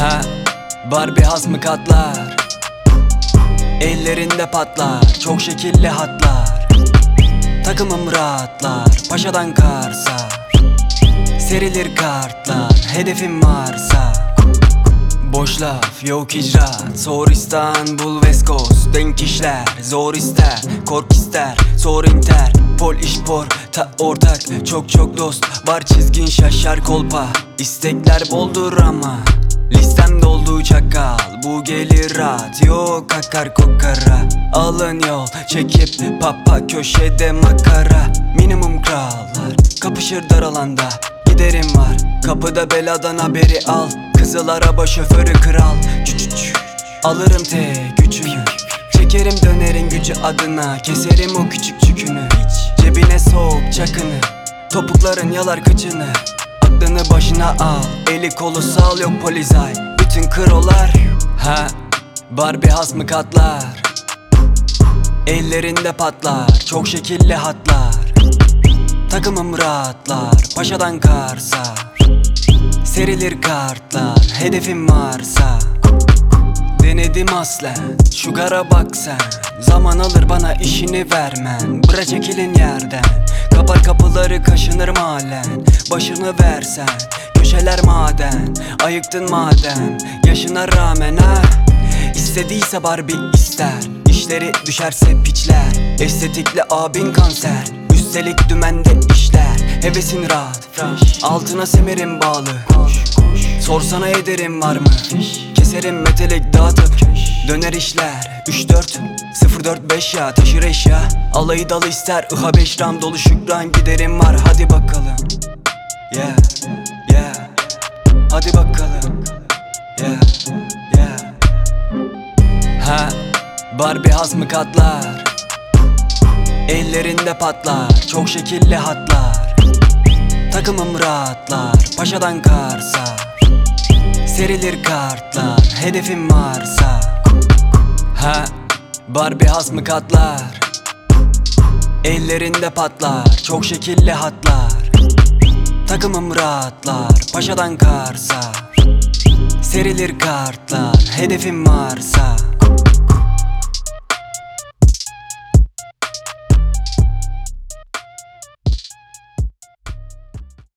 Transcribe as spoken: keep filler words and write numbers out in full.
Ha, Barbie has mı katlar? Ellerinde patlar, çok şekilli hatlar. Takımım rahatlar, paşadan karsar. Serilir kartlar, hedefim varsa. Boş laf, yok icraat. Sor İstanbul, West Coast. Denk işler, zor ister. Kork ister, sor inter. Pol iş por, ta ortak. Çok çok dost, var çizgin şaşar kolpa. İstekler boldur ama listem doldu çakal. Bu gelir rahat, yok akar kokara. Alın yol, çekip papa köşede makara. Minimum krallar, kapışır dar alanda. Giderim var, kapıda beladan haberi al. Kızıl araba şoförü kral. Çüçüç, alırım tek gücünü. Çekerim dönerin gücü adına. Keserim o küçük çükünü. Cebine soğuk çakını. Topukların yalar kıçını. Aklını başına al, eli kolu sal, yok polizay. Bütün krolar. Ha, Barbie has mı katlar? Ellerinde patlar, çok şekilli hatlar. Takımım rahatlar, paşadan karsar. Serilir kartlar, hedefim varsa. Denedim aslen, şu gara bak sen. Zaman alır bana işini vermen. Bıra çekilin yerden, kapar kapıları kaşınır mahallen. Başını versen, köşeler maden. Ayıktın madem, yaşına rağmen ha. İstediyse Barbie ister, işleri düşerse piçler. Estetikli abin kanser, üstelik dümende işler. Hevesin rahat, altına semerim bağlı. Sorsana ederim var mı? Keserim metelik dağıtıp döner işler. Üç dört sıfır dört beş ya, taşır eşya. Alayı dalı ister, ıha beş ram dolu şükran. Giderim var, hadi bakalım. Yeah, yeah. Hadi bakalım. Yeah, yeah. Ha, Barbie has mı katlar? Ellerinde patlar, çok şekilli hatlar. Takımım rahatlar, paşadan karsar. Serilir kartlar, hedefim varsa. Ha, Barbie has mı katlar? Ellerinde patlar, çok şekilli hatlar. Takımım rahatlar, paşadan karsar. Serilir kartlar, hedefim varsa.